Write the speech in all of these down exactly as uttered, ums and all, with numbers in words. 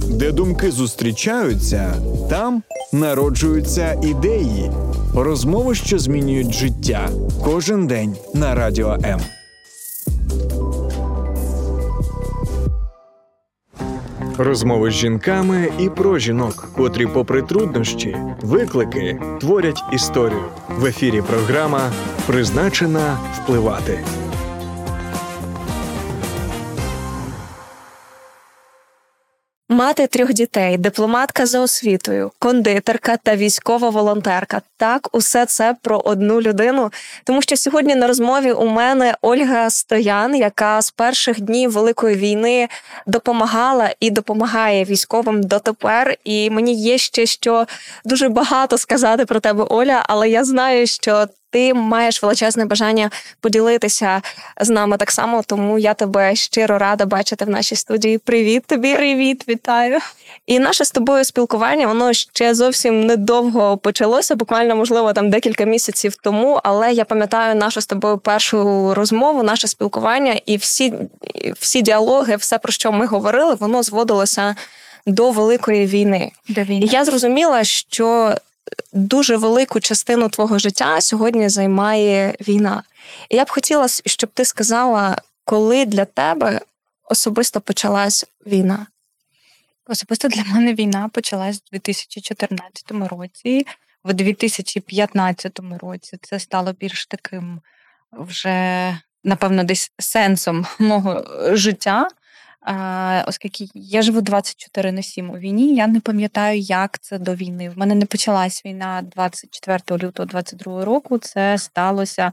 Де думки зустрічаються, там народжуються ідеї. Розмови, що змінюють життя. Кожен день на Радіо М. Розмови з жінками і про жінок, котрі попри труднощі, виклики творять історію. В ефірі програма «Призначена впливати». Мати трьох дітей, дипломатка за освітою, кондитерка та військова волонтерка. Так, усе це про одну людину. Тому що сьогодні на розмові у мене Ольга Стоян, яка з перших днів Великої війни допомагала і допомагає військовим дотепер. І мені є ще що дуже багато сказати про тебе, Оля, але я знаю, що ти маєш величезне бажання поділитися з нами так само, тому я тебе щиро рада бачити в нашій студії. Привіт тобі! Привіт, вітаю! І наше з тобою спілкування, воно ще зовсім недовго почалося, буквально, можливо, там декілька місяців тому, але я пам'ятаю нашу з тобою першу розмову, наше спілкування, і всі, всі діалоги, все, про що ми говорили, воно зводилося до Великої війни. До війни. І я зрозуміла, що дуже велику частину твого життя сьогодні займає війна. І я б хотіла, щоб ти сказала, коли для тебе особисто почалась війна? Особисто для мене війна почалась у дві тисячі чотирнадцятому році. В дві тисячі п'ятнадцятому році це стало більш таким вже, напевно, десь сенсом мого життя. Оскільки я живу двадцять чотири на сім у війні, я не пам'ятаю, як це до війни. В мене не почалась війна двадцять четвертого лютого двадцять другого року, це сталося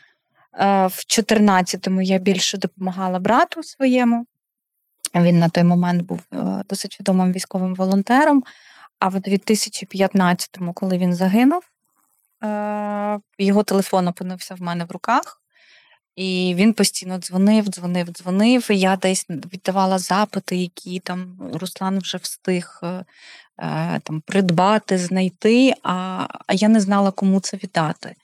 в чотирнадцятому. Я більше допомагала брату своєму. Він на той момент був досить відомим військовим волонтером. А в дві тисячі п'ятнадцятому, коли він загинув, його телефон опинився в мене в руках. І він постійно дзвонив, дзвонив, дзвонив. І я десь віддавала запити, які там Руслан вже встиг е, там, придбати, знайти, а, а я не знала, кому це віддати.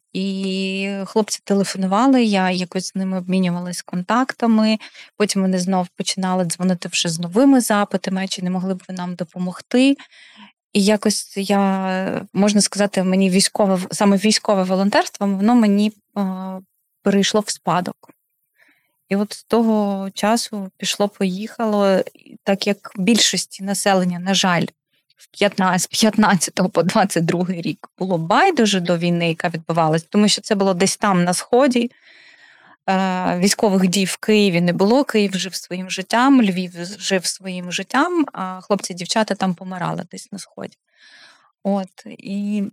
І хлопці телефонували, я якось з ними обмінювалась контактами, потім вони знов починали дзвонити вже з новими запитами, чи не могли б ви нам допомогти. І якось я, можна сказати, мені військове, саме військове волонтерство, воно мені е, перейшло в спадок. І от з того часу пішло-поїхало, так як більшості населення, на жаль, з п'ятнадцятого по двадцять другий рік було байдуже до війни, яка відбувалась, тому що це було десь там на Сході. Військових дій в Києві не було, Київ жив своїм життям, Львів жив своїм життям, а хлопці і дівчата там помирали десь на Сході. От, і...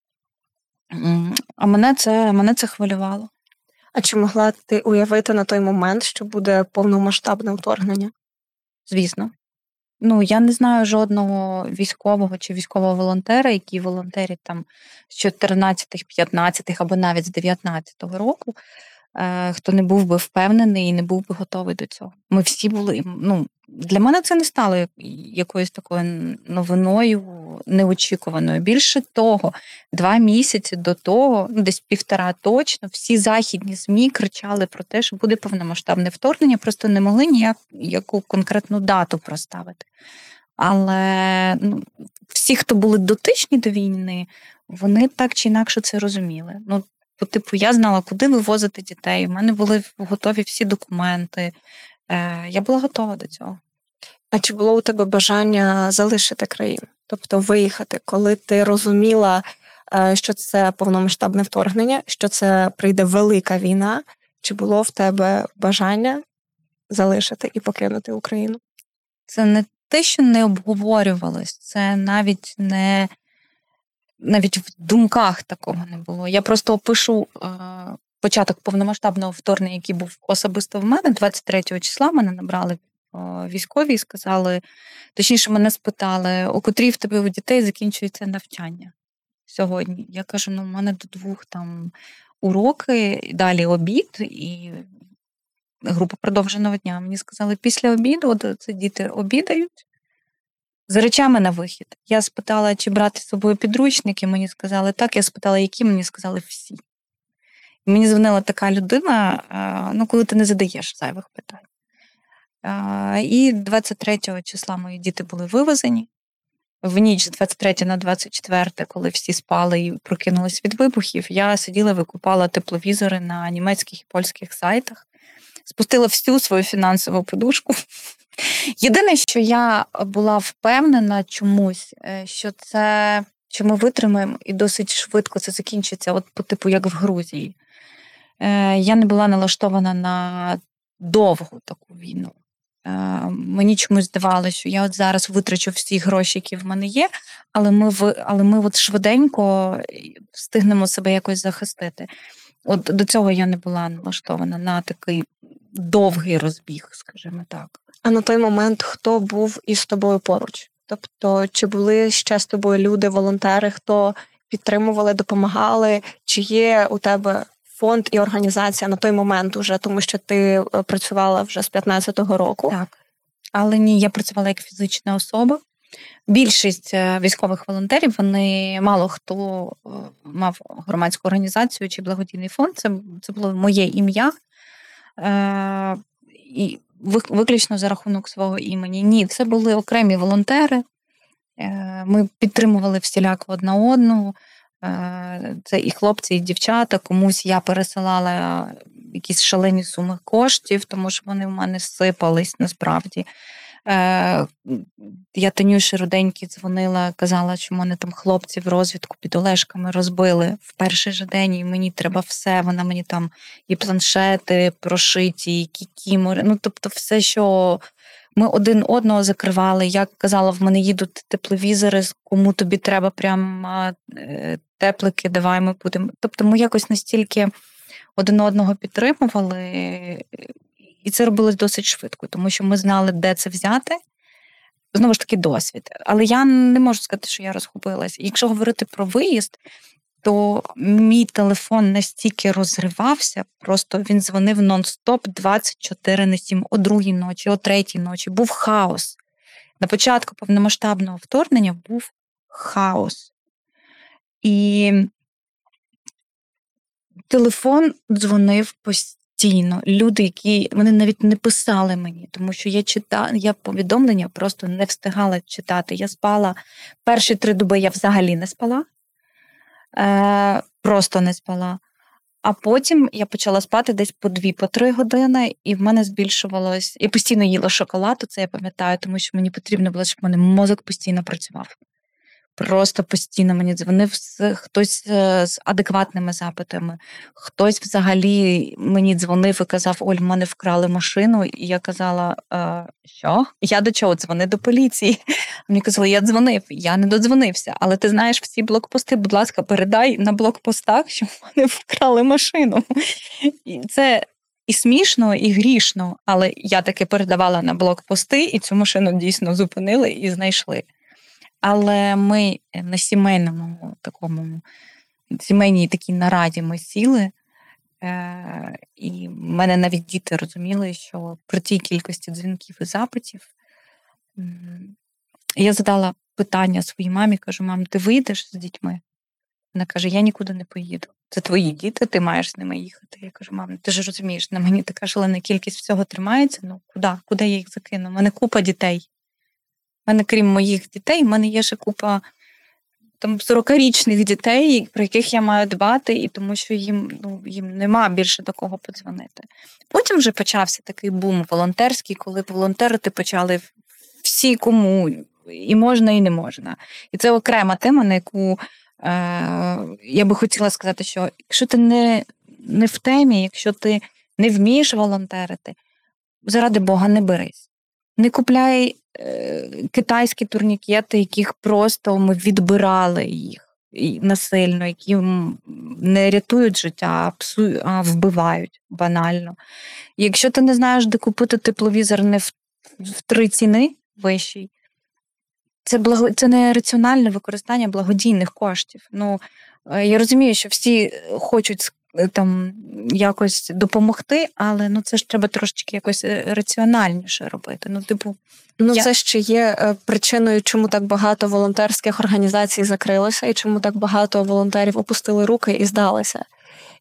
А мене це, мене це хвилювало. А чи могла ти уявити на той момент, що буде повномасштабне вторгнення? Звісно. Ну, я не знаю жодного військового чи військового волонтера, які волонтерять там з чотирнадцятого, п'ятнадцятого або навіть з дев'ятнадцятого року, е, хто не був би впевнений і не був би готовий до цього. Ми всі були, ну, для мене це не стало якоюсь такою новиною неочікуваною. Більше того, два місяці до того, ну, десь півтора точно, всі західні ЗМІ кричали про те, що буде повномасштабне вторгнення, просто не могли ніяку конкретну дату проставити. Але ну, всі, хто були дотичні до війни, вони так чи інакше це розуміли. Ну, по типу, я знала, куди вивозити дітей, у мене були готові всі документи, я була готова до цього. А чи було у тебе бажання залишити країну? Тобто виїхати, коли ти розуміла, що це повномасштабне вторгнення, що це прийде велика війна? Чи було в тебе бажання залишити і покинути Україну? Це не те, що не обговорювалось, це навіть не навіть в думках такого не було. Я просто опишу початок повномасштабного вторгнення, який був особисто в мене, двадцять третього числа мене набрали військові і сказали, точніше мене спитали, у котрій в тебе у дітей закінчується навчання сьогодні. Я кажу, ну в мене до двох там уроки, далі обід і група продовженого дня. Мені сказали, після обіду, от це діти обідають, з речами на вихід. Я спитала, чи брати з собою підручники, мені сказали так, я спитала, які, мені сказали всі. Мені дзвонила така людина, ну, коли ти не задаєш зайвих питань. І двадцять третього числа мої діти були вивезені. В ніч з двадцять третього на двадцять четверте, коли всі спали і прокинулись від вибухів, я сиділа, викупала тепловізори на німецьких і польських сайтах, спустила всю свою фінансову подушку. Єдине, що я була впевнена чомусь, що це, що ми витримаємо і досить швидко це закінчиться, от по типу як в Грузії. Я не була налаштована на довгу таку війну. Мені чомусь здавалося, що я от зараз витрачу всі гроші, які в мене є, але ми, але ми от швиденько встигнемо себе якось захистити. От до цього я не була налаштована на такий довгий розбіг, скажімо так. А на той момент хто був із тобою поруч? Тобто, чи були ще з тобою люди, волонтери, хто підтримували, допомагали? Чи є у тебе фонд і організація на той момент уже, тому що ти працювала вже з п'ятнадцятого року? Так. Але ні, я працювала як фізична особа. Більшість військових волонтерів, вони мало хто мав громадську організацію чи благодійний фонд. Це, це було моє ім'я. Е, і виключно за рахунок свого імені. Ні, це були окремі волонтери. Е, ми підтримували всіляко одна одного. Е, це і хлопці, і дівчата. Комусь я пересилала якісь шалені суми коштів, тому що вони в мене сипались насправді. Я Танюші Руденькій дзвонила, казала, що в мене там хлопці в розвідку під Олешками розбили в перший же день, і мені треба все. Вона мені там і планшети прошиті, і кікімори. Ну, тобто все, що ми один одного закривали. Я казала, в мене їдуть тепловізори, кому тобі треба прям теплики, давай ми будемо. Тобто ми якось настільки один одного підтримували. І це робилось досить швидко, тому що ми знали, де це взяти. Знову ж таки, досвід. Але я не можу сказати, що я розгубилась. Якщо говорити про виїзд, то мій телефон настільки розривався, просто він дзвонив нон-стоп двадцять чотири на сім, о другій ночі, о третій ночі. Був хаос. На початку повномасштабного вторгнення був хаос. І телефон дзвонив постійно. Люди, які вони навіть не писали мені, тому що я читала, я повідомлення просто не встигала читати. Я спала перші три доби, я взагалі не спала, е, просто не спала. А потім я почала спати десь по дві, по три години, і в мене збільшувалось. Я постійно їла шоколад, це я пам'ятаю, тому що мені потрібно було, щоб в мене мозок постійно працював. Просто постійно мені дзвонив хтось з адекватними запитами, хтось взагалі мені дзвонив і казав, Оль, в мене вкрали машину, і я казала, е, що? Я до чого? Дзвони до поліції. Мені казали, я дзвонив, я не додзвонився, але ти знаєш всі блокпости, будь ласка, передай на блокпостах, що в мене вкрали машину. І це і смішно, і грішно, але я таки передавала на блокпости, і цю машину дійсно зупинили і знайшли. Але ми на сімейному такому, сімейній такій нараді ми сіли, е- і в мене навіть діти розуміли, що при тій кількості дзвінків і запитів м- я задала питання своїй мамі, кажу, мам, ти вийдеш з дітьми? Вона каже, я нікуди не поїду. Це твої діти, ти маєш з ними їхати. Я кажу, мам, ти ж розумієш, на мені така шалена кількість всього тримається, ну куди? Куди я їх закину? У мене купа дітей. У мене, крім моїх дітей, в мене є ще купа там сорокарічних дітей, про яких я маю дбати, і тому що їм, ну, їм нема більше до кого подзвонити. Потім вже почався такий бум волонтерський, коли волонтерити почали всі кому, і можна, і не можна. І це окрема тема, на яку е- я би хотіла сказати, що якщо ти не, не в темі, якщо ти не вмієш волонтерити, заради Бога, не берись. Не купляй е, китайські турнікети, яких просто ми відбирали їх насильно, які не рятують життя, а, псу, а вбивають банально. І якщо ти не знаєш, де купити тепловізор не в, в три ціни вищий, це, благо, це не раціональне використання благодійних коштів. Ну, е, я розумію, що всі хочуть там якось допомогти, але ну це ж треба трошечки якось раціональніше робити. Ну, типу, ну я... це ще є причиною, чому так багато волонтерських організацій закрилося, і чому так багато волонтерів опустили руки і здалися.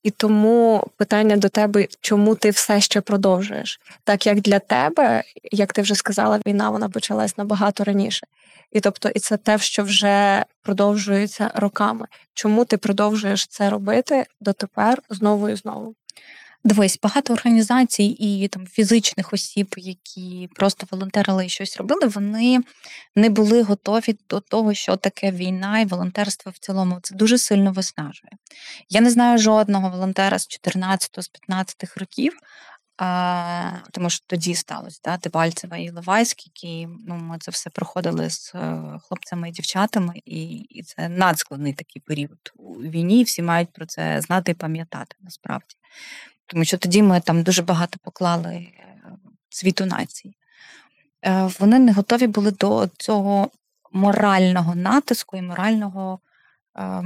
І тому питання до тебе, чому ти все ще продовжуєш? Так як для тебе, як ти вже сказала, війна вона почалась набагато раніше. І тобто, і це те, що вже продовжується роками. Чому ти продовжуєш це робити дотепер знову і знову? Дивись, багато організацій і там фізичних осіб, які просто волонтерили і щось робили, вони не були готові до того, що таке війна і волонтерство в цілому. Це дуже сильно виснажує. Я не знаю жодного волонтера з чотирнадцятого, з п'ятнадцятих років, а, тому що тоді сталося, да, Дебальцева і Іловайськ, які, ну, ми це все проходили з хлопцями і дівчатами, і, і це надскладний такий період у війні, і всі мають про це знати і пам'ятати, насправді. Тому що тоді ми там дуже багато поклали світу націй. Вони не готові були до цього морального натиску і морального е,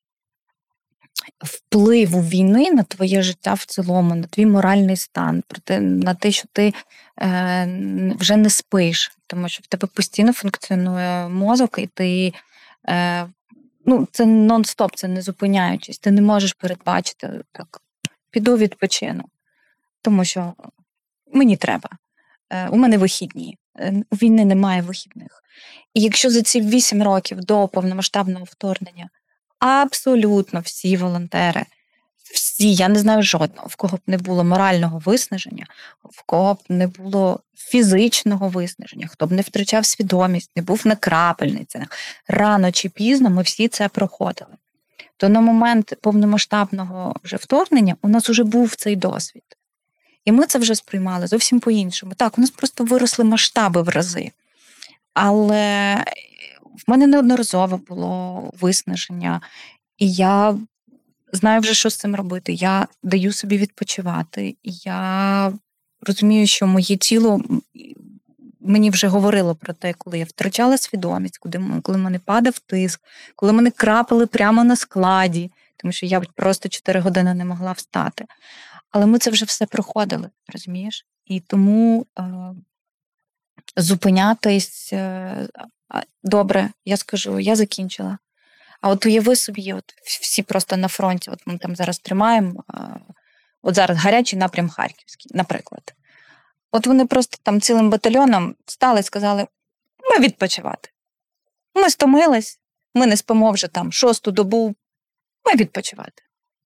впливу війни на твоє життя в цілому, на твій моральний стан, на те, що ти е, вже не спиш, тому що в тебе постійно функціонує мозок, і ти, е, ну, це нон-стоп, це не зупиняючись. Ти не можеш передбачити так. Піду відпочину, тому що мені треба. У мене вихідні. У війни немає вихідних. І якщо за ці вісім років до повномасштабного вторгнення абсолютно всі волонтери, всі, я не знаю жодного, в кого б не було морального виснаження, в кого б не було фізичного виснаження, хто б не втрачав свідомість, не був на крапельницях, рано чи пізно ми всі це проходили. То на момент повномасштабного вже вторгнення у нас вже був цей досвід. І ми це вже сприймали зовсім по-іншому. Так, у нас просто виросли масштаби в рази. Але в мене неодноразово було виснаження. І я знаю вже, що з цим робити. Я даю собі відпочивати. І я розумію, що моє тіло мені вже говорило про те, коли я втрачала свідомість, коли в мене падав тиск, коли мене крапили прямо на складі, тому що я просто чотири години не могла встати. Але ми це вже все проходили, розумієш? І тому е, зупинятись, е, добре, я скажу, я закінчила. А от уяви собі, от всі просто на фронті, от ми там зараз тримаємо, е, от зараз гарячий напрям Харківський, наприклад. От вони просто там цілим батальйоном встали і сказали, ми відпочивати. Ми стомились, ми не спимо вже там шосту добу, ми відпочивати.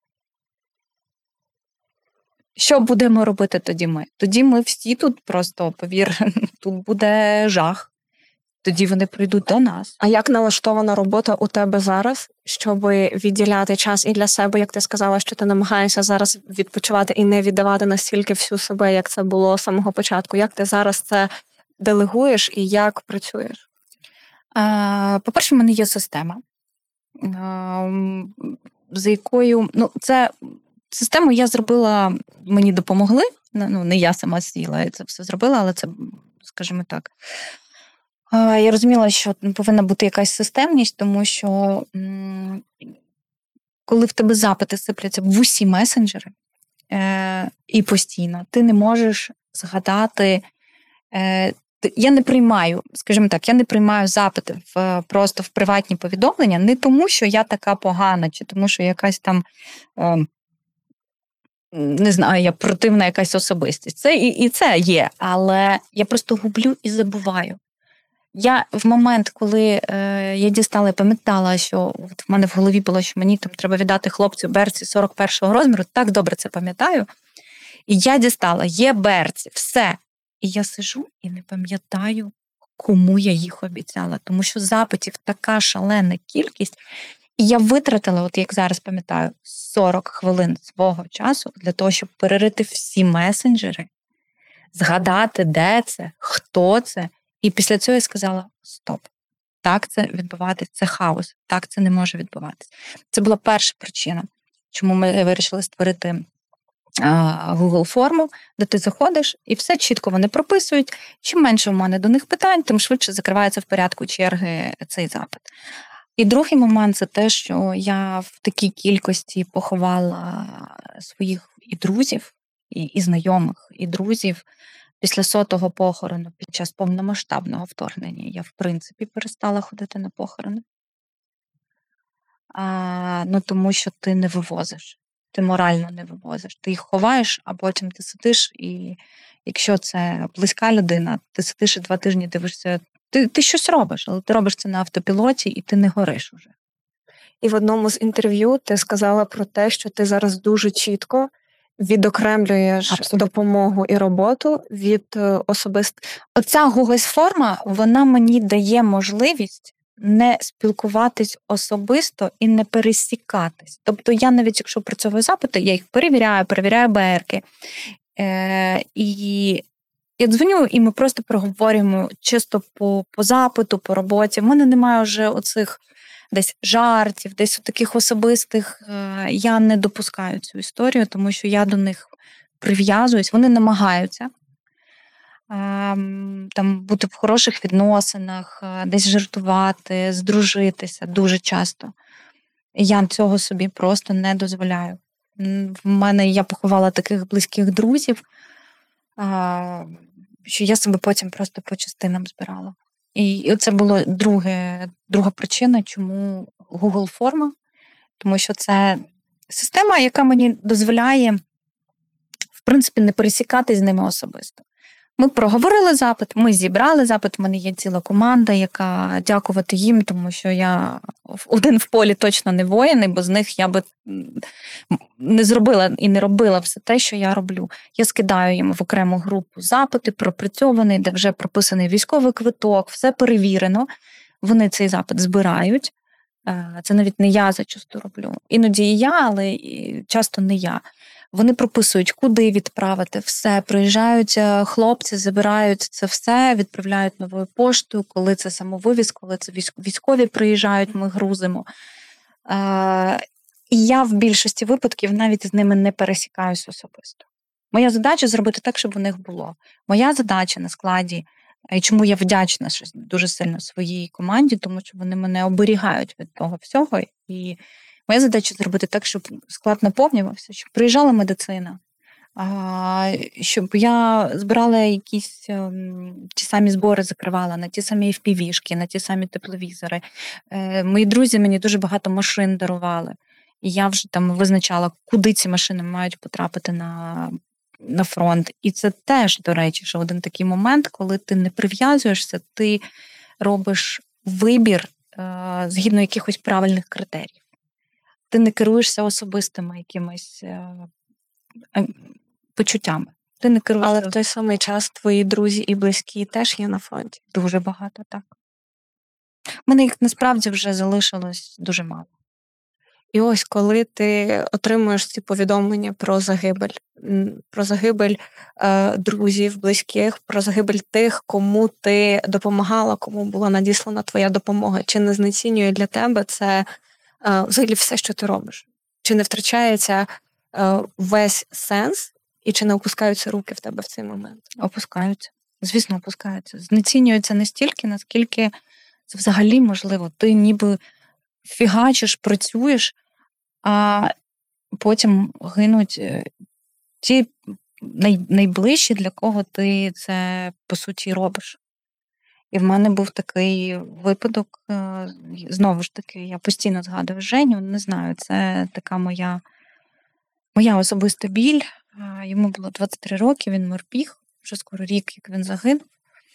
Що будемо робити тоді ми? Тоді ми всі тут просто, повір, тут буде жах. Тоді вони прийдуть до нас. А як налаштована робота у тебе зараз, щоб відділяти час і для себе, як ти сказала, що ти намагаєшся зараз відпочивати і не віддавати настільки всю себе, як це було з самого початку? Як ти зараз це делегуєш і як працюєш? По-перше, в мене є система, за якою, ну, це систему я зробила, мені допомогли, ну, не я сама сіла, я це все зробила, але це, скажімо так, я розуміла, що повинна бути якась системність, тому що м- коли в тебе запити сипляться в усі месенджери е- і постійно, ти не можеш згадати, е- я не приймаю, скажімо так, я не приймаю запити в, просто в приватні повідомлення, не тому, що я така погана, чи тому, що якась там, е- не знаю, я противна якась особистість. Це і, і це є, але я просто гублю і забуваю. Я в момент, коли е, я дістала і пам'ятала, що от в мене в голові було, що мені там треба віддати хлопцю берці сорок першого розміру, так добре це пам'ятаю. І я дістала, є берці, все. І я сижу і не пам'ятаю, кому я їх обіцяла. Тому що запитів така шалена кількість. І я витратила, от як зараз пам'ятаю, сорок хвилин свого часу для того, щоб перерити всі месенджери, згадати, де це, хто це. І після цього я сказала, стоп, так це відбуватись, це хаос, так це не може відбуватись. Це була перша причина, чому ми вирішили створити а, Google-форму, де ти заходиш, і все чітко вони прописують. Чим менше в мене до них питань, тим швидше закривається в порядку черги цей запит. І другий момент – це те, що я в такій кількості поховала своїх і друзів, і, і знайомих, і друзів. Після сотого похорону, під час повномасштабного вторгнення, я, в принципі, перестала ходити на похорони. А, ну, тому що ти не вивозиш. ти морально не вивозиш. Ти їх ховаєш, а потім ти сидиш, і якщо це близька людина, ти сидиш і два тижні дивишся, ти, ти щось робиш, але ти робиш це на автопілоті, і ти не гориш уже. І в одному з інтерв'ю ти сказала про те, що ти зараз дуже чітко відокремлюєш Абсолютно. допомогу і роботу від особисто. Оця Google-форма, вона мені дає можливість не спілкуватись особисто і не пересікатись. Тобто я навіть, якщо працюю запити, я їх перевіряю, перевіряю бе ерки. Е, і я дзвоню, і ми просто проговорюємо чисто по, по запиту, по роботі. В мене немає вже оцих десь жартів, десь таких особистих. Е, я не допускаю цю історію, тому що я до них прив'язуюсь, вони намагаються там бути в хороших відносинах, десь жартувати, здружитися дуже часто. Я цього собі просто не дозволяю. В мене я поховала таких близьких друзів, що я себе потім просто по частинам збирала. І це була друге, друга причина, чому Google форма, тому що це система, яка мені дозволяє, в принципі, не пересікатись з ними особисто. Ми проговорили запит, ми зібрали запит, в мене є ціла команда, яка дякувати їм, тому що я один в полі точно не воїн, бо з них я би не зробила і не робила все те, що я роблю. Я скидаю їм в окрему групу запити, пропрацьований, де вже прописаний військовий квиток, все перевірено. Вони цей запит збирають. Це навіть не я зачасту роблю. Іноді і я, але часто не я. Вони прописують, куди відправити все. Приїжджають хлопці, забирають це все, відправляють новою поштою, коли це самовивіз, коли це військові приїжджають, ми грузимо. І я в більшості випадків навіть з ними не пересікаюсь особисто. Моя задача зробити так, щоб у них було. Моя задача на складі, і чому я вдячна дуже сильно своїй команді, тому що вони мене оберігають від того всього. І моя задача зробити так, щоб склад наповнювався, щоб приїжджала медицина, щоб я збирала якісь ті самі збори, закривала на ті самі еф пі ві-шки, на ті самі тепловізори. Мої друзі мені дуже багато машин дарували. І я вже там визначала, куди ці машини мають потрапити на, на фронт. І це теж, до речі, що один такий момент, коли ти не прив'язуєшся, ти робиш вибір е, згідно якихось правильних критеріїв. Ти не керуєшся особистими якимись е, почуттями. Ти не керуєшся... Але в той самий час твої друзі і близькі теж є на фронті. Дуже багато, так. У мене їх насправді вже залишилось дуже мало. І ось коли ти отримуєш ці повідомлення про загибель, про загибель е, друзів, близьких, про загибель тих, кому ти допомагала, кому була надіслана твоя допомога, чи не знецінює для тебе це е, взагалі все, що ти робиш? Чи не втрачається е, весь сенс, і чи не опускаються руки в тебе в цей момент? Опускаються. Звісно, опускаються. Знецінюється не стільки, наскільки це взагалі можливо. Ти ніби фігачиш, працюєш, а потім гинуть ті най, найближчі, для кого ти це, по суті, робиш. І в мене був такий випадок, знову ж таки, я постійно згадую Женю, не знаю, це така моя, моя особиста біль. Йому було двадцять три роки, він морпіг, вже скоро рік, як він загинув.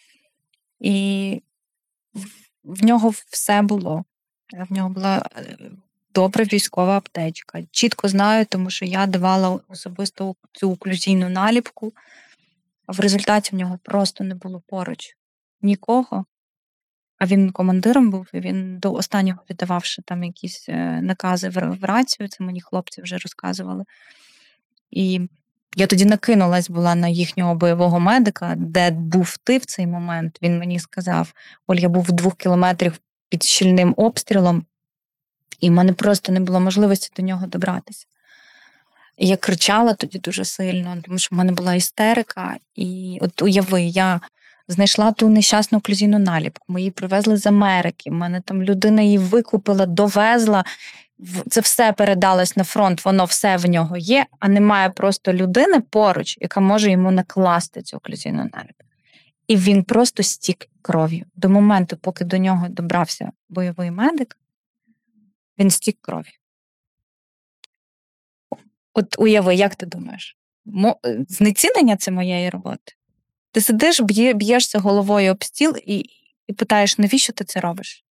І в нього все було. В нього була добра військова аптечка. Чітко знаю, тому що я давала особисто цю оклюзійну наліпку. В результаті в нього просто не було поруч нікого. А він командиром був, і він до останнього віддававши там якісь накази в рацію, це мені хлопці вже розказували. І я тоді накинулась була на їхнього бойового медика, де був ти в цей момент. Він мені сказав: Оль, я був в двох кілометрах під щільним обстрілом, і в мене просто не було можливості до нього добратися. І я кричала тоді дуже сильно, тому що в мене була істерика. І от уяви, я знайшла ту нещасну оклюзійну наліпку, ми її привезли з Америки, в мене там людина її викупила, довезла, це все передалось на фронт, воно все в нього є, а немає просто людини поруч, яка може йому накласти цю оклюзійну наліпку. І він просто стік кров'ю. До моменту, поки до нього добрався бойовий медик, він стік кров'ю. От уяви, як ти думаєш? Мо... Знецінення це моєї роботи? Ти сидиш, б'є, б'єшся головою об стіл і, і питаєш, навіщо ти це робиш?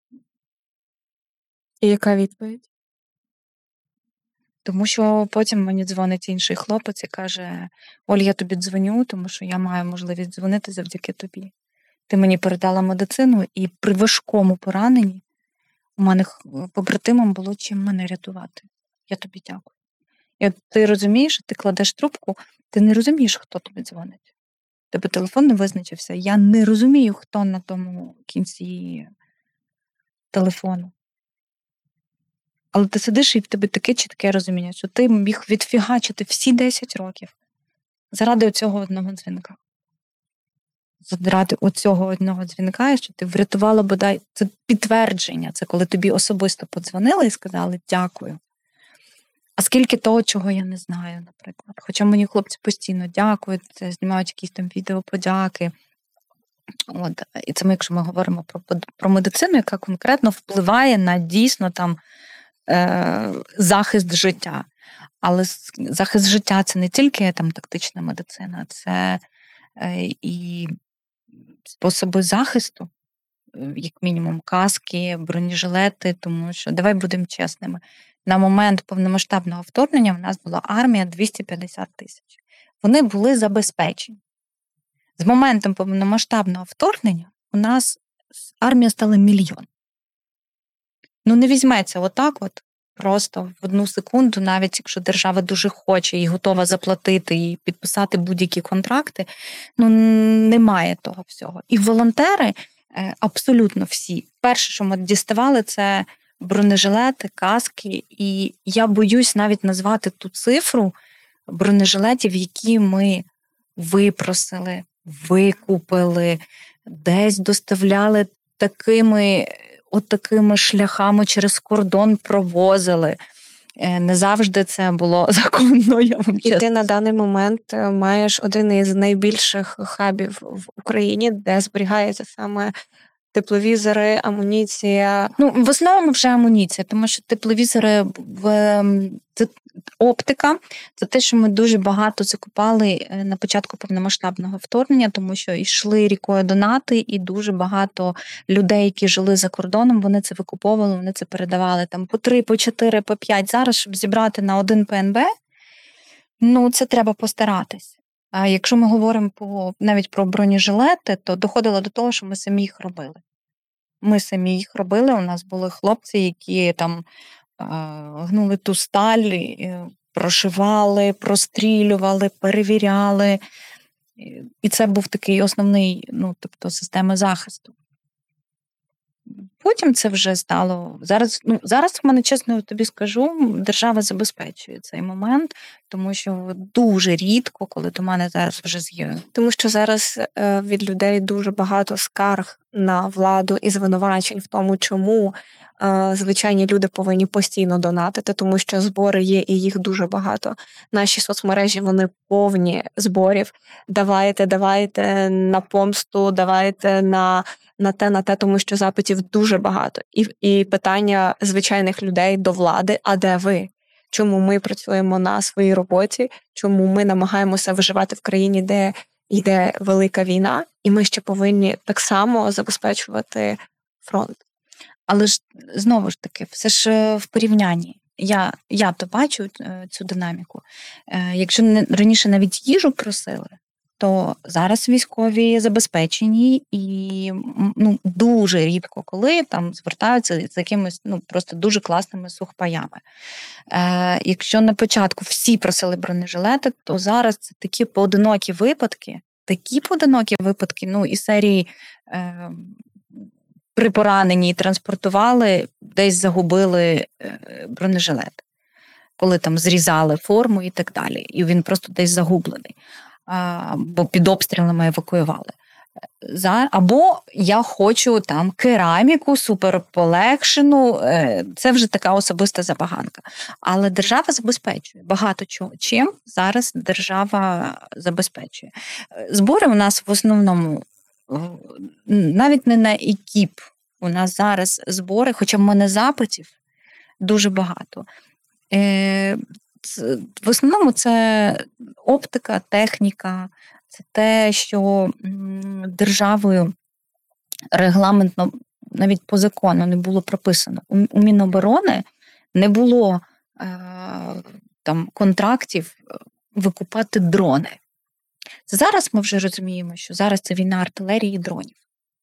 І яка відповідь? Тому що потім мені дзвонить інший хлопець і каже: Оль, я тобі дзвоню, тому що я маю можливість дзвонити завдяки тобі. Ти мені передала медицину, і при важкому пораненні у мене побратимам було чим мене рятувати. Я тобі дякую. І от ти розумієш, ти кладеш трубку, ти не розумієш, хто тобі дзвонить. Тебе телефон не визначився. Я не розумію, хто на тому кінці телефону. Але ти сидиш, і в тебе таке чітке розуміння, що ти міг відфігачити всі десять років заради оцього одного дзвінка. Заради оцього одного дзвінка, і що ти врятувала бодай, це підтвердження, це коли тобі особисто подзвонили і сказали «дякую». А скільки того, чого я не знаю, наприклад. Хоча мені хлопці постійно дякують, знімають якісь там відео подяки. От. І це ми, якщо ми говоримо про, про медицину, яка конкретно впливає на дійсно там е, захист життя. Але захист життя – це не тільки там тактична медицина, це е, і способи захисту, як мінімум каски, бронежилети, тому що, давай будемо чесними, на момент повномасштабного вторгнення в нас була армія двісті п'ятдесят тисяч. Вони були забезпечені. З моментом повномасштабного вторгнення у нас армія стала мільйон. Ну не візьметься отак от, просто в одну секунду, навіть якщо держава дуже хоче і готова заплатити, і підписати будь-які контракти, ну немає того всього. І волонтери абсолютно всі. Перше, що ми діставали, це бронежилети, каски, і я боюсь навіть назвати ту цифру бронежилетів, які ми випросили, викупили, десь доставляли такими, от такими шляхами через кордон провозили. Не завжди це було законно. Я вам І ти на даний момент маєш один із найбільших хабів в Україні, де зберігається саме тепловізори, амуніція. Ну, в основному вже амуніція, тому що тепловізори, це оптика, це те, що ми дуже багато закупали на початку повномасштабного вторгнення, тому що йшли рікою донати, і дуже багато людей, які жили за кордоном, вони це викуповували, вони це передавали там по три, по чотири, по п'ять. Зараз, щоб зібрати на один ПНБ, ну, це треба постаратись. А якщо ми говоримо по, навіть про бронежилети, то доходило до того, що ми самі їх робили. Ми самі їх робили, у нас були хлопці, які там гнули ту сталь, прошивали, прострілювали, перевіряли. І це був такий основний, ну, тобто, система захисту. Потім це вже стало, зараз, ну, зараз в мене, чесно тобі скажу, держава забезпечує цей момент, тому що дуже рідко, коли до мене зараз вже з'є. Тому що зараз е, від людей дуже багато скарг на владу і звинувачень в тому, чому е, звичайні люди повинні постійно донатити, тому що збори є і їх дуже багато. Наші соцмережі, вони повні зборів. Давайте, давайте на помсту, давайте на... на те, на те, тому що запитів дуже багато. І, і питання звичайних людей до влади, а де ви? Чому ми працюємо на своїй роботі? Чому ми намагаємося виживати в країні, де йде велика війна, і ми ще повинні так само забезпечувати фронт? Але ж, знову ж таки, все ж в порівнянні. Я, я то бачу цю динаміку. Якщо не, раніше навіть їжу просили, то зараз військові забезпечені і, ну, дуже рідко коли там звертаються з якимись, ну, просто дуже класними сухпаями. Е, якщо на початку всі просили бронежилети, то зараз це такі поодинокі випадки, такі поодинокі випадки, ну, і серії е, при пораненні транспортували, десь загубили е, бронежилет, коли там зрізали форму і так далі, і він просто десь загублений. Бо під обстрілами евакуювали. Або я хочу там кераміку суперполегшену, це вже така особиста забаганка. Але держава забезпечує багато чого. Чим зараз держава забезпечує? Збори у нас в основному навіть не на екіп. У нас зараз збори, хоча в мене запитів дуже багато. В основному це оптика, техніка, це те, що державою регламентно, навіть по закону не було прописано. У Міноборони не було е, там контрактів викупати дрони. Зараз ми вже розуміємо, що зараз це війна артилерії і дронів.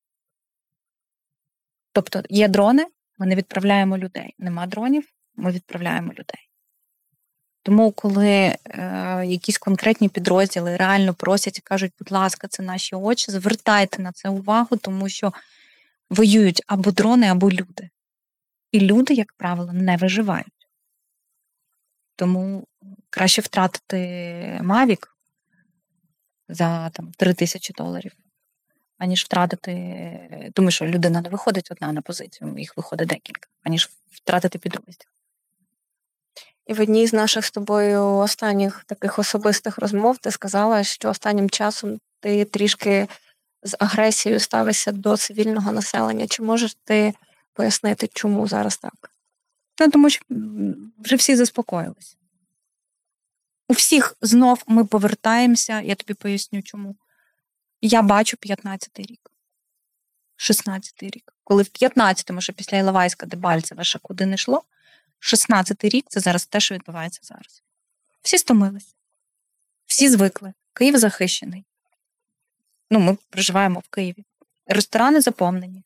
Тобто є дрони, ми не відправляємо людей. Нема дронів, ми відправляємо людей. Тому, коли е, якісь конкретні підрозділи реально просять і кажуть, будь ласка, це наші очі, звертайте на це увагу, тому що воюють або дрони, або люди. І люди, як правило, не виживають. Тому краще втратити Mavic за там, три тисячі доларів, аніж втратити, тому що людина не виходить одна на позицію, їх виходить декілька, аніж втратити підрозділ. І в одній з наших з тобою останніх таких особистих розмов ти сказала, що останнім часом ти трішки з агресією ставишся до цивільного населення. Чи можеш ти пояснити, чому зараз так? Ну, тому що вже всі заспокоїлись. У всіх знов ми повертаємося, я тобі поясню, чому. Я бачу п'ятнадцятий рік, шістнадцятий рік. Коли в п'ятнадцятому, що після Іловайська, Дебальцеве, ще куди не йшло, шістнадцятий рік – це зараз те, що відбувається зараз. Всі стомились. Всі звикли. Київ захищений. Ну, ми проживаємо в Києві. Ресторани заповнені.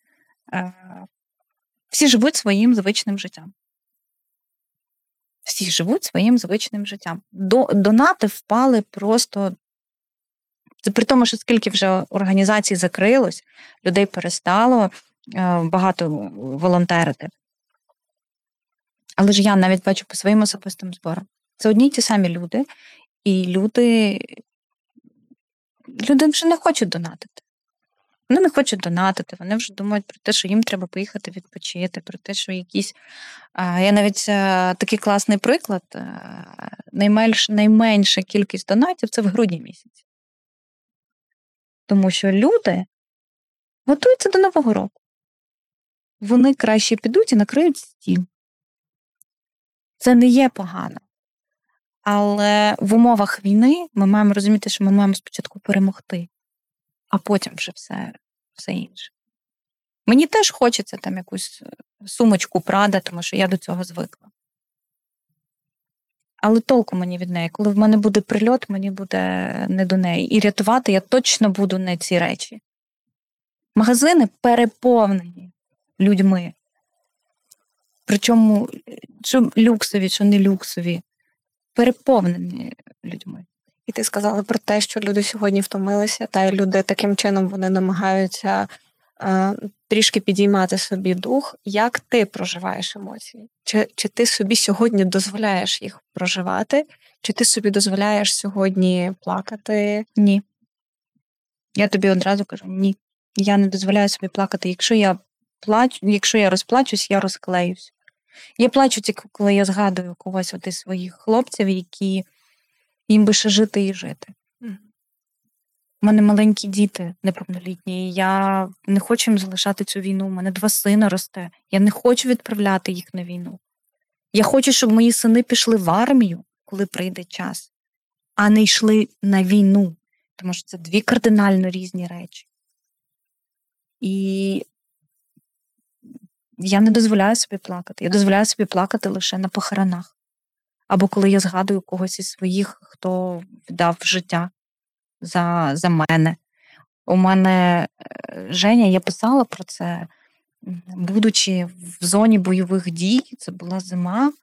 Всі живуть своїм звичним життям. Всі живуть своїм звичним життям. Донати впали просто... Це при тому, що скільки вже організацій закрилось, людей перестало багато волонтерити. Але ж я навіть бачу по своїм особистим зборам. Це одні й ті самі люди, і люди, люди вже не хочуть донатити. Вони не хочуть донатити, вони вже думають про те, що їм треба поїхати відпочити, про те, що якісь... Я навіть такий класний приклад. Найменш, найменша кількість донатів – це в грудні місяці. Тому що люди готуються до Нового року. Вони краще підуть і накриють стіл. Це не є погано. Але в умовах війни ми маємо розуміти, що ми маємо спочатку перемогти, а потім вже все, все інше. Мені теж хочеться там якусь сумочку Прада, тому що я до цього звикла. Але толку мені від неї. Коли в мене буде прильот, мені буде не до неї. І рятувати я точно буду не ці речі. Магазини переповнені людьми. Причому, що люксові, що не люксові, переповнені людьми. І ти сказала про те, що люди сьогодні втомилися, та й люди таким чином вони намагаються е, трішки підіймати собі дух. Як ти проживаєш емоції? Чи, чи ти собі сьогодні дозволяєш їх проживати? Чи ти собі дозволяєш сьогодні плакати? Ні. Я тобі одразу кажу, ні. Я не дозволяю собі плакати. Якщо я плачу, якщо я розплачусь, я розклеюсь. Я плачу тільки, коли я згадую когось от із своїх хлопців, які їм би ще жити і жити. Mm. У мене маленькі діти неповнолітні, і я не хочу їм залишати цю війну. У мене два сина росте. Я не хочу відправляти їх на війну. Я хочу, щоб мої сини пішли в армію, коли прийде час, а не йшли на війну. Тому що це дві кардинально різні речі. І я не дозволяю собі плакати. Я дозволяю собі плакати лише на похоронах. Або коли я згадую когось із своїх, хто віддав життя за, за мене. У мене Женя, я писала про це, будучи в зоні бойових дій, це була зима.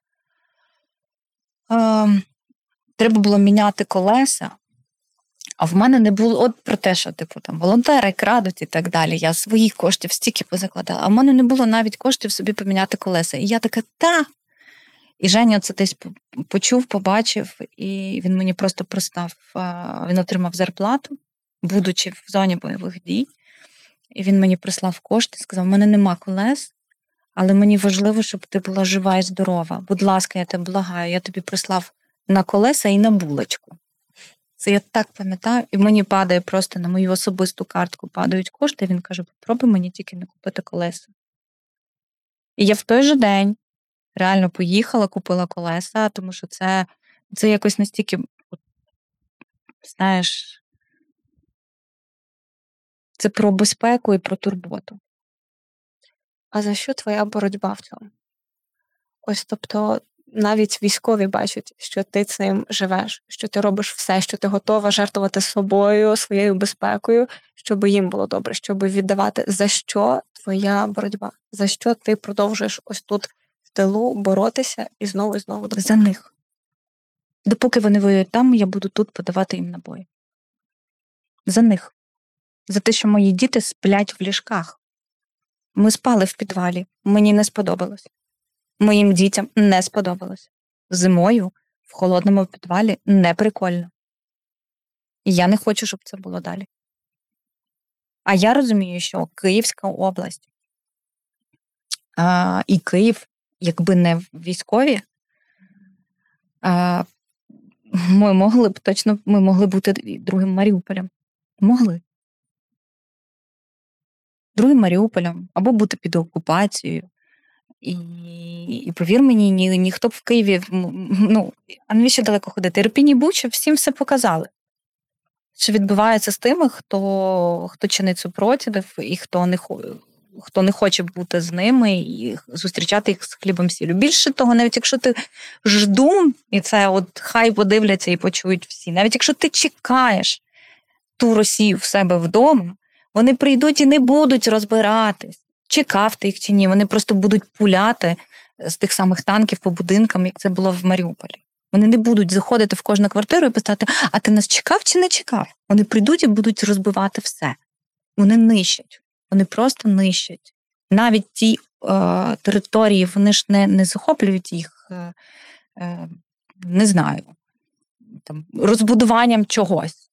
Е, треба було міняти колеса. А в мене не було, от про те, що типу там волонтери крадуть і так далі. Я своїх коштів стільки позакладала. А в мене не було навіть коштів собі поміняти колеса. І я така, та. І Женя це десь почув, побачив, і він мені просто пристав. Він отримав зарплату, будучи в зоні бойових дій. І він мені прислав кошти, сказав, в мене нема колес, але мені важливо, щоб ти була жива і здорова. Будь ласка, я тебе благаю, я тобі прислав на колеса і на булочку. Це я так пам'ятаю, і мені падає просто на мою особисту картку падають кошти, і він каже, попробуй мені тільки не купити колеса. І я в той же день Реально поїхала, купила колеса, тому що це, це якось настільки, знаєш, це про безпеку і про турботу. А за що твоя боротьба в цьому? Ось, тобто, навіть військові бачать, що ти цим живеш, що ти робиш все, що ти готова жертвувати собою, своєю безпекою, щоб їм було добре, щоб віддавати. За що твоя боротьба? За що ти продовжуєш ось тут в тилу боротися і знову і знову допомагати? За них. Допоки вони воюють там, я буду тут подавати їм набої. За них. За те, що мої діти сплять в ліжках. Ми спали в підвалі. Мені не сподобалось. Моїм дітям не сподобалось. Зимою в холодному підвалі не прикольно. І я не хочу, щоб це було далі. А я розумію, що Київська область а, і Київ, якби не військові, а, ми могли б точно ми могли бути другим Маріуполем. Могли. Другим Маріуполем, або бути під окупацією. І, і повір мені, ні, ніхто б в Києві, ну, а навіщо далеко ходити? Ірпінь і Буча всім все показали. Що відбувається з тими, хто, хто чинить супротив, і хто не, хто не хоче бути з ними, і зустрічати їх з хлібом сіллю. Більше того, навіть якщо ти ждун, і це от хай подивляться і почують всі, навіть якщо ти чекаєш ту Росію в себе вдома, вони прийдуть і не будуть розбиратись, чекав ти їх чи ні. Вони просто будуть пуляти з тих самих танків по будинкам, як це було в Маріуполі. Вони не будуть заходити в кожну квартиру і питати, а ти нас чекав чи не чекав? Вони прийдуть і будуть розбивати все. Вони нищать. Вони просто нищать. Навіть ті е, території, вони ж не, не захоплюють їх, е, е, не знаю, там, розбудуванням чогось.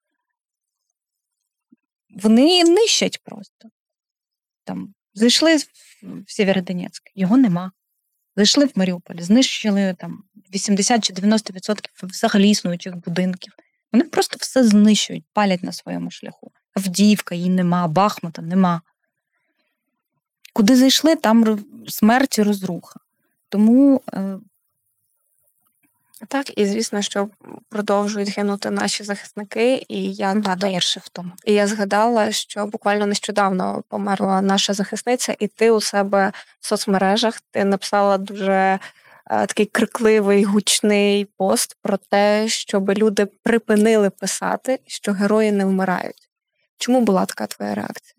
Вони нищать просто. Там, зайшли в Сєвєродонецьк, його нема. Зайшли в Маріуполь, знищили там вісімдесят чи дев'яносто відсотків взагалі існуючих будинків. Вони просто все знищують, палять на своєму шляху. Авдіївка, її нема, Бахмута нема. Куди зайшли, там смерть і розруха. Тому... Е... Так, і звісно, що продовжують гинути наші захисники, і я надальше в тому. І я згадала, що буквально нещодавно померла наша захисниця, і ти у себе в соцмережах ти написала дуже е, такий крикливий, гучний пост про те, щоб люди припинили писати, що герої не вмирають. Чому була така твоя реакція?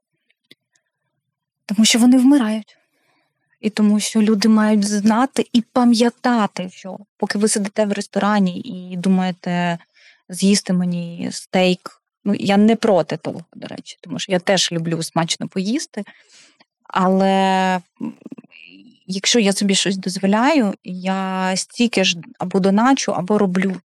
Тому що вони вмирають. І тому що люди мають знати і пам'ятати, що поки ви сидите в ресторані і думаєте з'їсти мені стейк, ну я не проти того, до речі, тому що я теж люблю смачно поїсти, але якщо я собі щось дозволяю, я стільки ж або доначу, або роблю.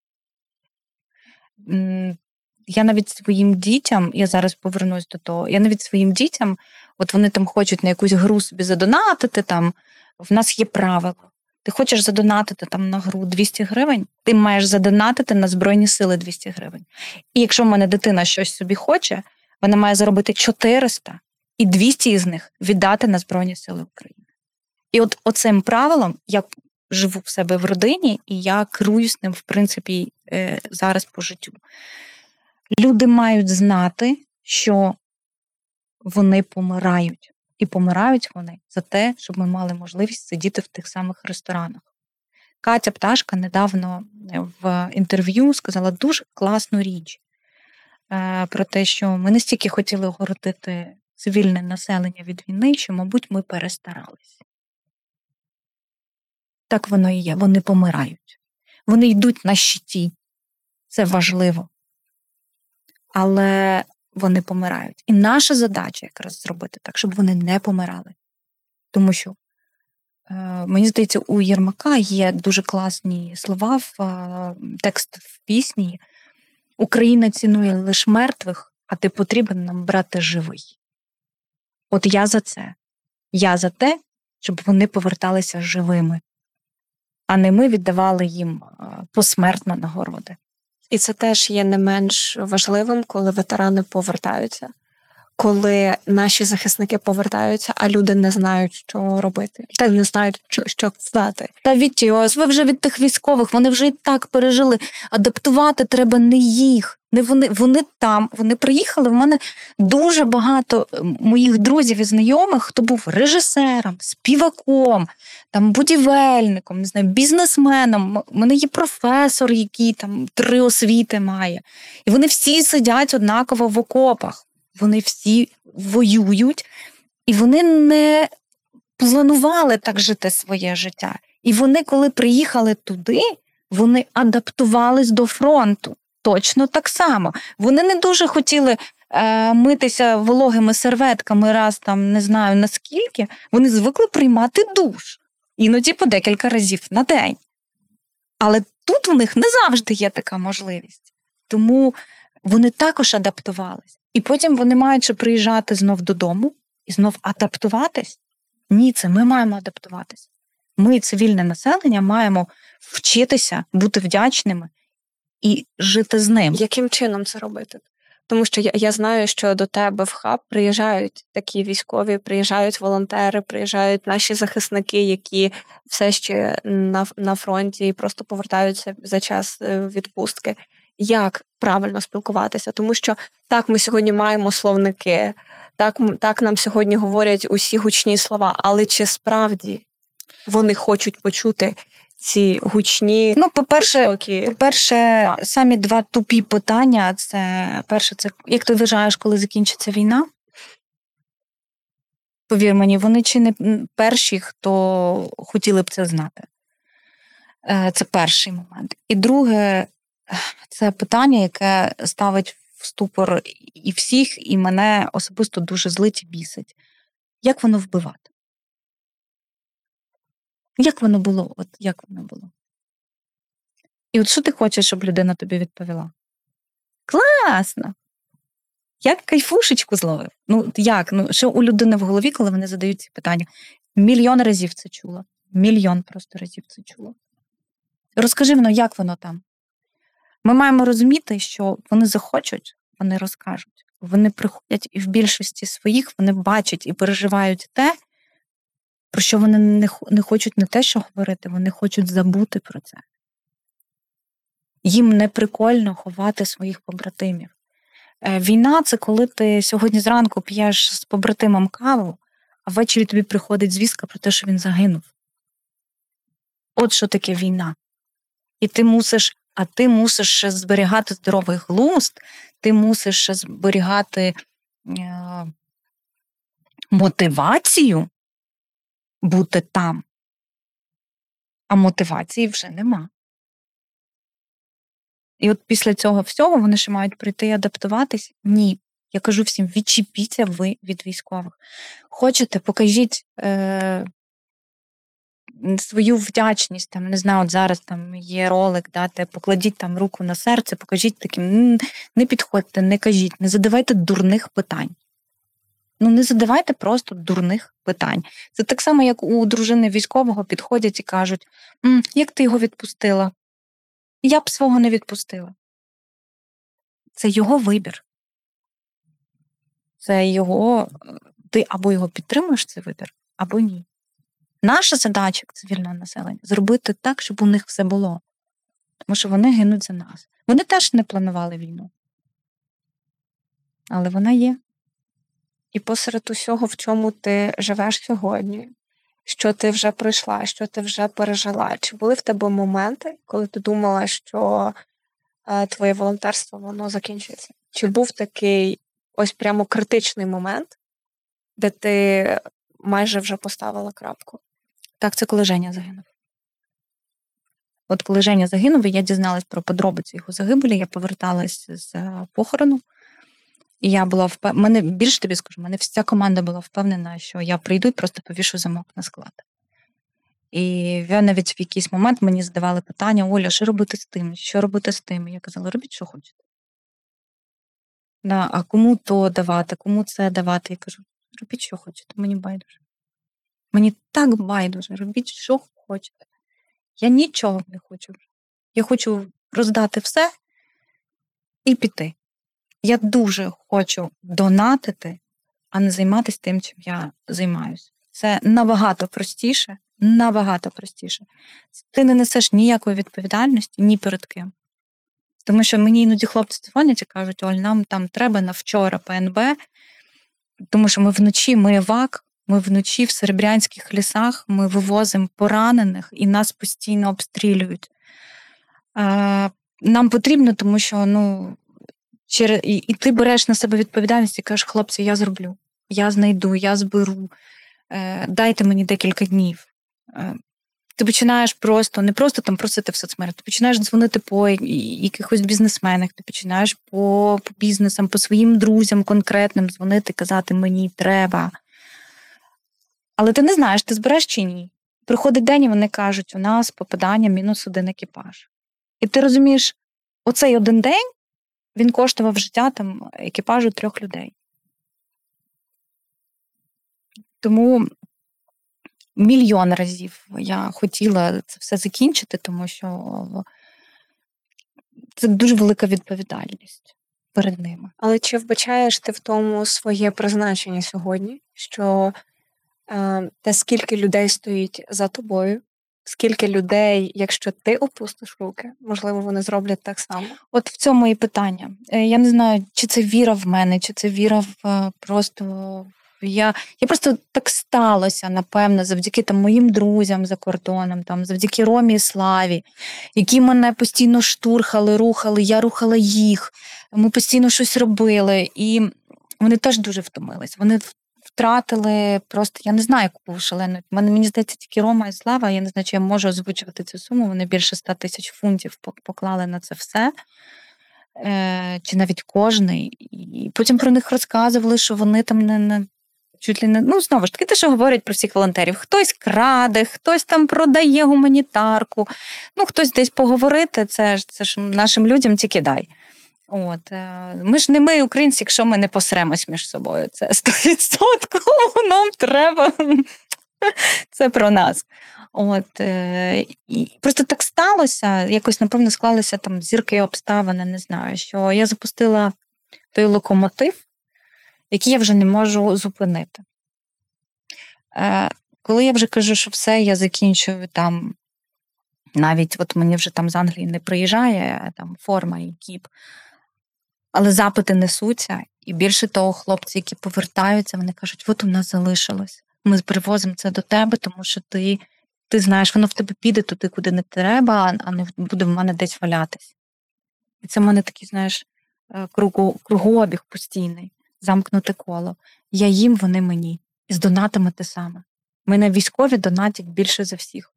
Я навіть своїм дітям, я зараз повернусь до того, я навіть своїм дітям, от вони там хочуть на якусь гру собі задонатити, там, в нас є правило. Ти хочеш задонатити там на гру двісті гривень, ти маєш задонатити на Збройні Сили двісті гривень. І якщо в мене дитина щось собі хоче, вона має заробити чотириста, і двісті із них віддати на Збройні Сили України. І от оцим правилом я живу в себе в родині, і я керуюсь ним, в принципі, зараз по життю. Люди мають знати, що вони помирають. І помирають вони за те, щоб ми мали можливість сидіти в тих самих ресторанах. Катя Пташка недавно в інтерв'ю сказала дуже класну річ про те, що ми настільки хотіли огородити цивільне населення від війни, що, мабуть, ми перестарались. Так воно і є. Вони помирають. Вони йдуть на щиті. Це важливо. Але вони помирають. І наша задача якраз зробити так, щоб вони не помирали. Тому що, е, мені здається, у Єрмака є дуже класні слова, в е, текст в пісні. Україна цінує лише мертвих, а ти потрібен нам, брате, живий. От я за це. Я за те, щоб вони поверталися живими, а не ми віддавали їм е, посмертно нагороди. І це теж є не менш важливим, коли ветерани повертаються. коли наші захисники повертаються, а люди не знають, що робити, та не знають, що, що вдати. Та Віті, ось ви вже від тих військових, вони вже і так пережили. Адаптувати треба не їх. Не вони, вони там, вони приїхали. В мене дуже багато моїх друзів і знайомих, хто був режисером, співаком, там, будівельником, не знаю, бізнесменом. У мене є професор, який там три освіти має. І вони всі сидять однаково в окопах. Вони всі воюють, і вони не планували так жити своє життя. І вони, коли приїхали туди, вони адаптувались до фронту. Точно так само. Вони не дуже хотіли е, митися вологими серветками раз там, не знаю наскільки. Вони звикли приймати душ. Іноді по декілька разів на день. Але тут у них не завжди є така можливість. Тому вони також адаптувались. І потім вони мають ще приїжджати знов додому і знов адаптуватись. Ні, це ми маємо адаптуватись. Ми, цивільне населення, маємо вчитися, бути вдячними і жити з ним. Яким чином це робити? Тому що я, я знаю, що до тебе в хаб приїжджають такі військові, приїжджають волонтери, приїжджають наші захисники, які все ще на, на фронті і просто повертаються за час відпустки. Як правильно спілкуватися? Тому що так, ми сьогодні маємо словники, так, так нам сьогодні говорять усі гучні слова, але чи справді вони хочуть почути ці гучні... Ну, по-перше, по-перше, самі два тупі питання. Це, перше, це як ти вважаєш, коли закінчиться війна? Повір мені, вони чи не перші, хто хотіли б це знати. Це перший момент. І друге, це питання, яке ставить в ступор і всіх, і мене особисто дуже злить і бісить. Як воно вбивати? Як воно було? От як воно було? І от що ти хочеш, щоб людина тобі відповіла? Класно! Як кайфушечку зловив? Ну, як? Ну, що у людини в голові, коли вони задають ці питання? Мільйон разів це чула. Мільйон просто разів це чула. Розкажи воно, як воно там? Ми маємо розуміти, що вони захочуть, вони розкажуть. Вони приходять і в більшості своїх вони бачать і переживають те, про що вони не, не хочуть не те, що говорити, вони хочуть забути про це. Їм не прикольно ховати своїх побратимів. Війна – це коли ти сьогодні зранку п'єш з побратимом каву, а ввечері тобі приходить звістка про те, що він загинув. От що таке війна. І ти мусиш, а ти мусиш ще зберігати здоровий глузд, ти мусиш ще зберігати е, мотивацію бути там. А мотивації вже нема. І от після цього всього вони ще мають прийти і адаптуватись? Ні. Я кажу всім, відчепіться ви від військових. Хочете, покажіть е, свою вдячність. Там, не знаю, от зараз там є ролик, дати, покладіть там руку на серце, покажіть таким, не підходьте, не кажіть, не задавайте дурних питань. Ну, не задавайте просто дурних питань. Це так само, як у дружини військового підходять і кажуть, як ти його відпустила? Я б свого не відпустила. Це його вибір. Це його, ти або його підтримуєш цей вибір, або ні. Наша задача цивільного населення – зробити так, щоб у них все було. Тому що вони гинуть за нас. Вони теж не планували війну. Але вона є. І посеред усього, в чому ти живеш сьогодні, що ти вже пройшла, що ти вже пережила, чи були в тебе моменти, коли ти думала, що е, твоє волонтерство, воно закінчиться? Чи був такий ось прямо критичний момент, де ти майже вже поставила крапку? Так, це коли Женя загинув. От коли Женя загинув, і я дізналась про подробиці його загибелі, я поверталась з похорону, і я була впевнена, мене, більше тобі скажу, мене вся команда була впевнена, що я прийду і просто повішу замок на склад. І я навіть в якийсь момент мені задавали питання: Оля, що робити з тим? Що робити з тим? І я казала, робіть, що хочете. Да, а кому то давати, кому це давати? Я кажу, робіть, що хочете, мені байдуже. Мені так байдуже, робіть, що хочете. Я нічого не хочу вже. Я хочу роздати все і піти. Я дуже хочу донатити а не займатися тим, чим я займаюся. Це набагато простіше, набагато простіше. Ти не несеш ніякої відповідальності ні перед ким. Тому що мені іноді хлопці дзвонять і кажуть: Оль, нам там треба на вчора ПНБ, тому що ми вночі, ми ЕВАК, ми вночі в серебрянських лісах, ми вивозимо поранених і нас постійно обстрілюють. Нам потрібно, тому що, ну, через... і, і ти береш на себе відповідальність і кажеш: хлопці, я зроблю, я знайду, я зберу, дайте мені декілька днів. Ти починаєш просто, не просто там просити в соцмережах, ти починаєш дзвонити по якихось бізнесменах, ти починаєш по, по бізнесам, по своїм друзям конкретним дзвонити, казати: мені треба. Але ти не знаєш, ти збереш чи ні. Приходить день, і вони кажуть: у нас попадання мінус один екіпаж. І ти розумієш, оцей один день, він коштував життя там екіпажу трьох людей. Тому мільйон разів я хотіла це все закінчити, тому що це дуже велика відповідальність перед ними. Але чи вбачаєш ти в тому своє призначення сьогодні? Що е, те, скільки людей стоїть за тобою, скільки людей, якщо ти опустиш руки, можливо, вони зроблять так само? От в цьому і питання. Я не знаю, чи це віра в мене, чи це віра в просто... Я, я просто так сталося, напевно, завдяки там моїм друзям за кордоном, там, завдяки Ромі і Славі, які мене постійно штурхали, рухали, я рухала їх, ми постійно щось робили, і вони теж дуже втомились. Вони втратили просто, я не знаю, яку був шалену. Мене, мені здається, тільки Рома і Слава, я не знаю, чи я можу озвучувати цю суму, вони більше ста тисяч фунтів поклали на це все. Чи навіть кожний. І потім про них розказували, що вони там не... не чуть ли не, ну, знову ж таки, те, що говорять про всіх волонтерів. Хтось краде, хтось там продає гуманітарку, ну, хтось десь поговорити, це ж, це ж нашим людям тільки дай. От. Ми ж не ми, українці, якщо ми не посремось між собою. Це сто відсотків нам треба. Це про нас. От. І просто так сталося, якось, напевно, склалися там зірки обставини, не знаю, що я запустила той локомотив, які я вже не можу зупинити. Е, коли я вже кажу, що все, я закінчую там, навіть от мені вже там з Англії не приїжджає там форма і кіп, але запити несуться, і більше того, хлопці, які повертаються, вони кажуть: от у нас залишилось, ми привозимо це до тебе, тому що ти, ти знаєш, воно в тебе піде туди, куди не треба, а не буде в мене десь валятись. І це в мене такий, знаєш, кругу, кругообіг постійний. Замкнуте коло. Я їм, вони мені. І з донатами те саме. Мене військові донатять більше за всіх.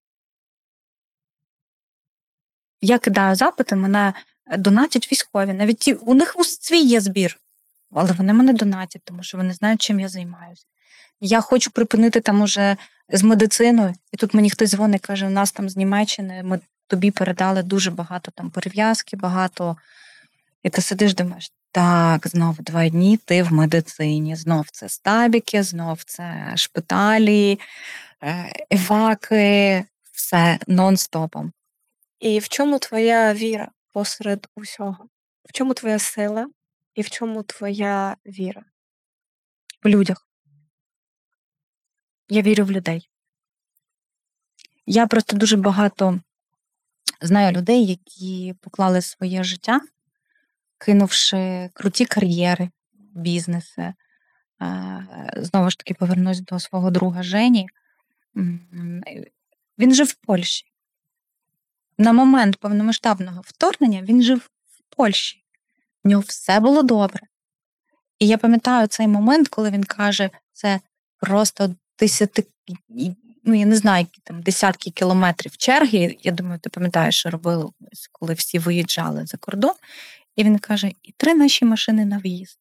Я кидаю запити, мене донатять військові. Навіть ті, у них свій є збір. Але вони мене донатять, тому що вони знають, чим я займаюся. Я хочу припинити там уже з медициною. І тут мені хтось дзвонить і каже: у нас там з Німеччини, ми тобі передали дуже багато там перев'язки, багато. І ти сидиш, думаєш: так, знов два дні ти в медицині, знов це стабіки, знов це шпиталі, еваки, все нон-стопом. І в чому твоя віра посеред усього? В чому твоя сила і в чому твоя віра? В людях. Я вірю в людей. Я просто дуже багато знаю людей, які поклали своє життя, кинувши круті кар'єри, бізнеси. Знову ж таки, повернусь до свого друга Жені. Він жив в Польщі. На момент повномасштабного вторгнення він жив в Польщі. В нього все було добре. І я пам'ятаю цей момент, коли він каже: це просто десяти, ну я не знаю, які там десятки кілометрів черги. Я думаю, ти пам'ятаєш, що робили, коли всі виїжджали за кордон. І він каже: і три наші машини на в'їзд.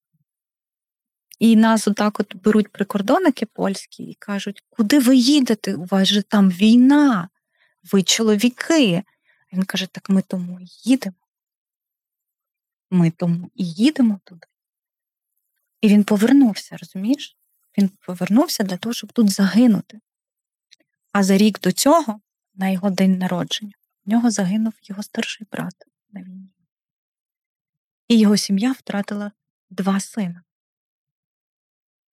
І нас отак от беруть прикордонники польські і кажуть: куди ви їдете? У вас же там війна. Ви чоловіки. А він каже: так ми тому і їдемо. Ми тому і їдемо туди. І він повернувся, розумієш? Він повернувся для того, щоб тут загинути. А за рік до цього, на його день народження, в нього загинув його старший брат на війні. І його сім'я втратила два сина.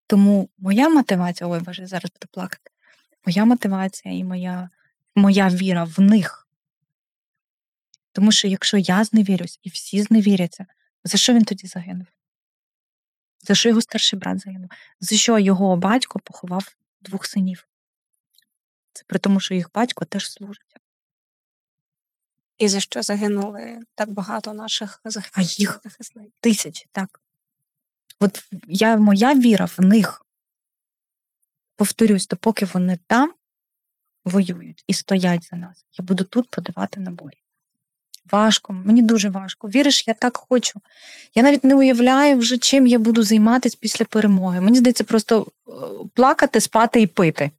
Тому моя мотивація, ой, боже, зараз буду плакати, моя мотивація і моя, моя віра в них. Тому що якщо я зневірюсь і всі зневіряться, за що він тоді загинув? За що його старший брат загинув? За що його батько поховав двох синів? Це при тому, що їх батько теж служить. І за що загинули так багато наших А їх захисників? Тисячі, так. От я, моя віра в них, повторюсь, допоки вони там воюють і стоять за нас, я буду тут подавати набої. Важко, мені дуже важко. Віриш, я так хочу. Я навіть не уявляю вже, чим я буду займатися після перемоги. Мені здається, просто плакати, спати і пити.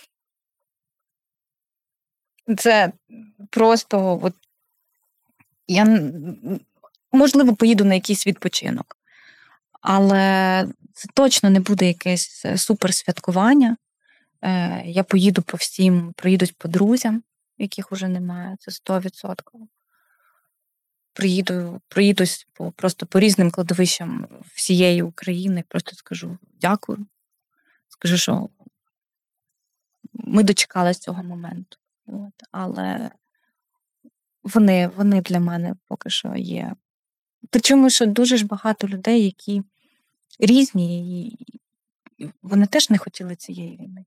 Це просто, от, я, можливо, поїду на якийсь відпочинок. Але це точно не буде якесь суперсвяткування. Я поїду по всім, проїдусь по друзям, яких уже немає, це сто відсотків. Приїду, проїдусь по, просто по різним кладовищам всієї України, просто скажу дякую. Скажу, що ми дочекалися цього моменту. От. Але вони, вони для мене поки що є. Причому, що дуже ж багато людей, які різні, і вони теж не хотіли цієї війни.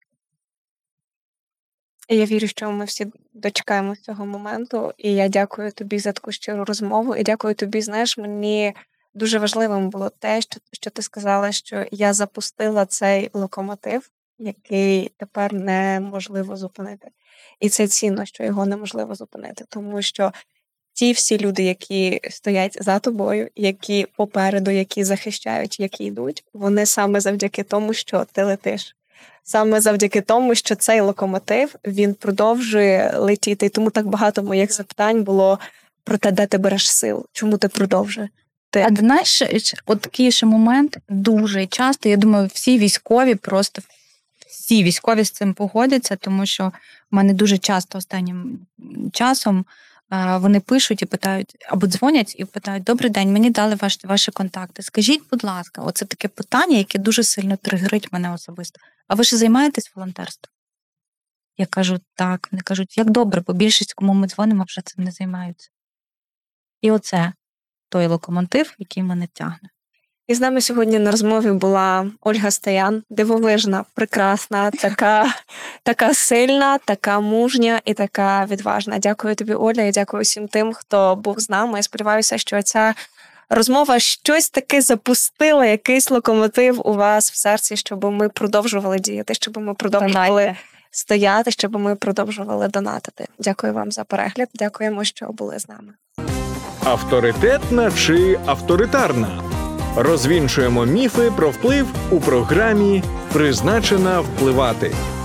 І я вірю, що ми всі дочекаємо цього моменту. І я дякую тобі за таку щиру розмову. І дякую тобі, знаєш, мені дуже важливим було те, що, що ти сказала, що я запустила цей локомотив, який тепер неможливо зупинити. І це цінно, що його неможливо зупинити. Тому що ті всі люди, які стоять за тобою, які попереду, які захищають, які йдуть, вони саме завдяки тому, що ти летиш. Саме завдяки тому, що цей локомотив, він продовжує летіти. І тому так багато моїх запитань було про те, де ти береш сил, чому ти продовжуєш. Ти... А знаєш, от такий ще момент дуже часто, я думаю, всі військові просто, всі військові з цим погодяться, тому що в мене дуже часто останнім часом вони пишуть і питають, або дзвонять і питають: добрий день, мені дали ваші, ваші контакти. Скажіть, будь ласка, оце таке питання, яке дуже сильно тригерить мене особисто. А ви ж займаєтесь волонтерством? Я кажу, так. Вони кажуть, як добре, бо більшість, кому ми дзвонимо, вже цим не займаються. І оце той локомотив, який мене тягне. І з нами сьогодні на розмові була Ольга Стоян, дивовижна, прекрасна, така, така сильна, така мужня і така відважна. Дякую тобі, Оля, і дякую всім тим, хто був з нами. Я сподіваюся, що ця розмова щось таке запустила, якийсь локомотив у вас в серці, щоб ми продовжували діяти, щоб ми продовжували Донайте. стояти, щоб ми продовжували донатити. Дякую вам за перегляд, дякуємо, що були з нами. Авторитетна чи авторитарна? Розвінчуємо міфи про вплив у програмі «Призначена впливати».